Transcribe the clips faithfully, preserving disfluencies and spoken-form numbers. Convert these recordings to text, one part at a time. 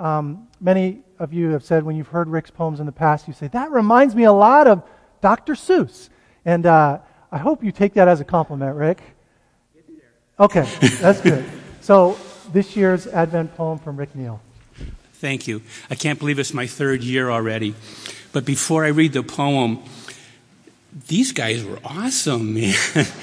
Um, many of you have said when you've heard Rick's poems in the past, you say, that reminds me a lot of Doctor Seuss. And uh, I hope you take that as a compliment, Rick. Okay, that's good. So this year's Advent poem from Rick Neal. Thank you. I can't believe it's my third year already. But before I read the poem, these guys were awesome, man.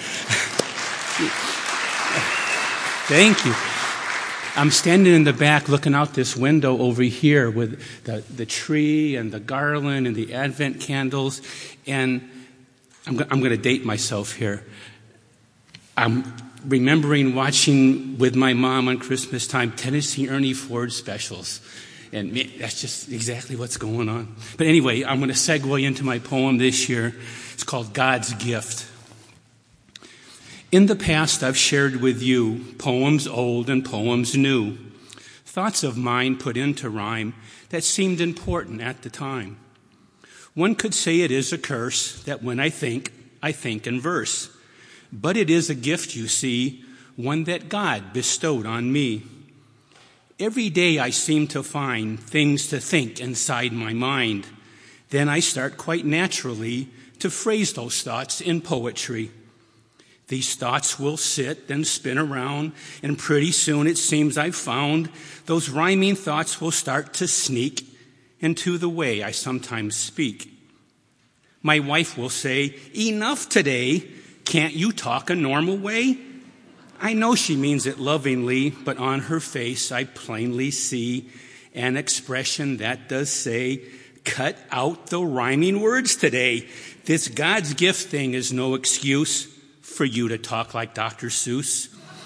Thank you. I'm standing in the back looking out this window over here with the, the tree and the garland and the Advent candles. And I'm, go- I'm going to date myself here. I'm remembering watching with my mom on Christmas time Tennessee Ernie Ford specials. And man, that's just exactly what's going on. But anyway, I'm going to segue into my poem this year. It's called God's Gift. In the past, I've shared with you poems old and poems new, thoughts of mine put into rhyme that seemed important at the time. One could say it is a curse that when I think, I think in verse. But it is a gift, you see, one that God bestowed on me. Every day I seem to find things to think inside my mind. Then I start quite naturally to phrase those thoughts in poetry. These thoughts will sit and spin around, and pretty soon it seems I've found those rhyming thoughts will start to sneak into the way I sometimes speak. My wife will say, "Enough today. Can't you talk a normal way?" I know she means it lovingly, but on her face I plainly see an expression that does say, "Cut out the rhyming words today. This God's gift thing is no excuse for you to talk like Doctor Seuss."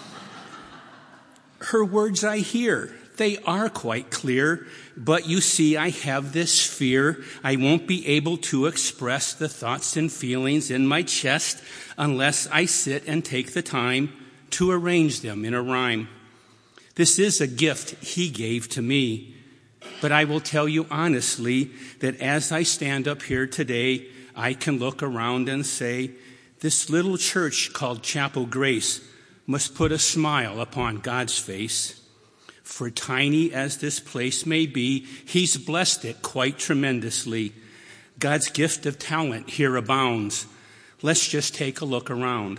Her words I hear, they are quite clear, but you see I have this fear I won't be able to express the thoughts and feelings in my chest unless I sit and take the time to arrange them in a rhyme. This is a gift He gave to me, but I will tell you honestly that as I stand up here today, I can look around and say, this little church called Chapel Grace must put a smile upon God's face. For tiny as this place may be, He's blessed it quite tremendously. God's gift of talent here abounds. Let's just take a look around.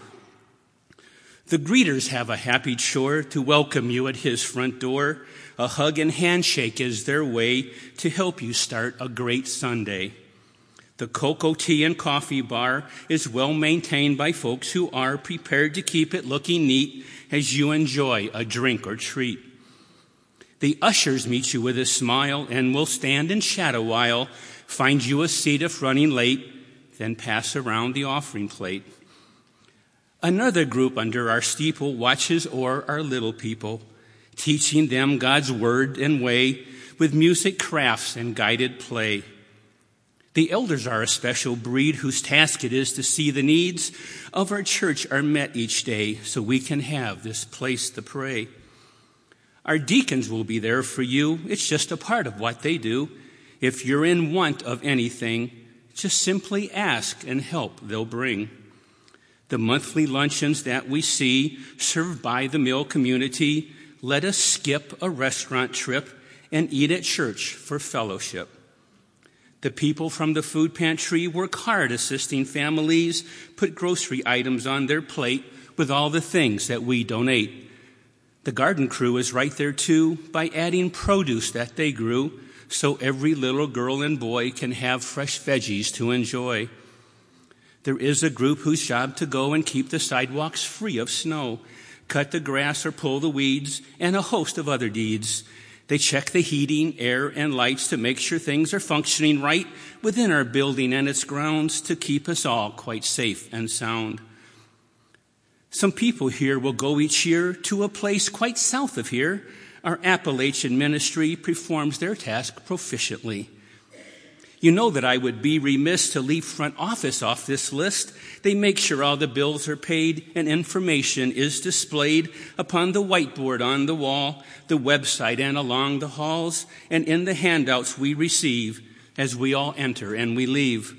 The greeters have a happy chore to welcome you at His front door. A hug and handshake is their way to help you start a great Sunday. The cocoa, tea, and coffee bar is well maintained by folks who are prepared to keep it looking neat as you enjoy a drink or treat. The ushers meet you with a smile and will stand and chat a while, find you a seat if running late, then pass around the offering plate. Another group under our steeple watches o'er our little people, teaching them God's word and way with music, crafts, and guided play. The elders are a special breed whose task it is to see the needs of our church are met each day so we can have this place to pray. Our deacons will be there for you. It's just a part of what they do. If you're in want of anything, just simply ask and help they'll bring. The monthly luncheons that we see served by the Mill community, let us skip a restaurant trip and eat at church for fellowship. The people from the food pantry work hard assisting families put grocery items on their plate with all the things that we donate. The garden crew is right there too by adding produce that they grew so every little girl and boy can have fresh veggies to enjoy. There is a group whose job to go and keep the sidewalks free of snow, cut the grass or pull the weeds, and a host of other deeds. They check the heating, air, and lights to make sure things are functioning right within our building and its grounds to keep us all quite safe and sound. Some people here will go each year to a place quite south of here. Our Appalachian ministry performs their task proficiently. You know that I would be remiss to leave front office off this list. They make sure all the bills are paid and information is displayed upon the whiteboard on the wall, the website, and along the halls, and in the handouts we receive as we all enter and we leave.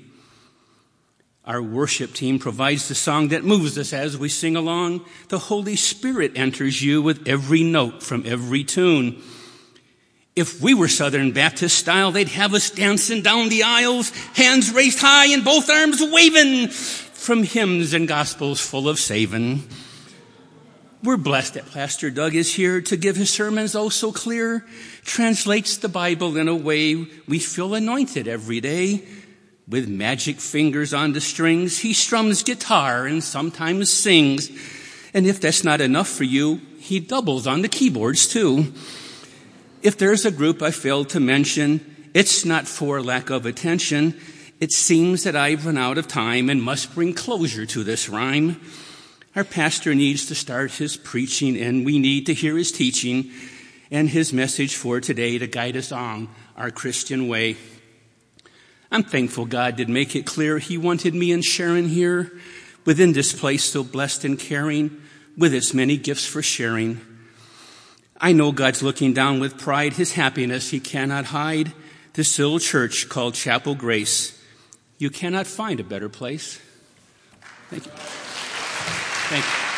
Our worship team provides the song that moves us as we sing along. The Holy Spirit enters you with every note from every tune. If we were Southern Baptist style, they'd have us dancing down the aisles, hands raised high and both arms waving, from hymns and gospels full of saving. We're blessed that Pastor Doug is here to give his sermons oh so clear, translates the Bible in a way we feel anointed every day. With magic fingers on the strings, he strums guitar and sometimes sings. And if that's not enough for you, he doubles on the keyboards too. If there's a group I failed to mention, it's not for lack of attention. It seems that I've run out of time and must bring closure to this rhyme. Our pastor needs to start his preaching, and we need to hear his teaching and his message for today to guide us on our Christian way. I'm thankful God did make it clear he wanted me and Sharon here within this place so blessed and caring with its many gifts for sharing. I know God's looking down with pride, his happiness he cannot hide. This little church called Chapel Grace, you cannot find a better place. Thank you. Thank you.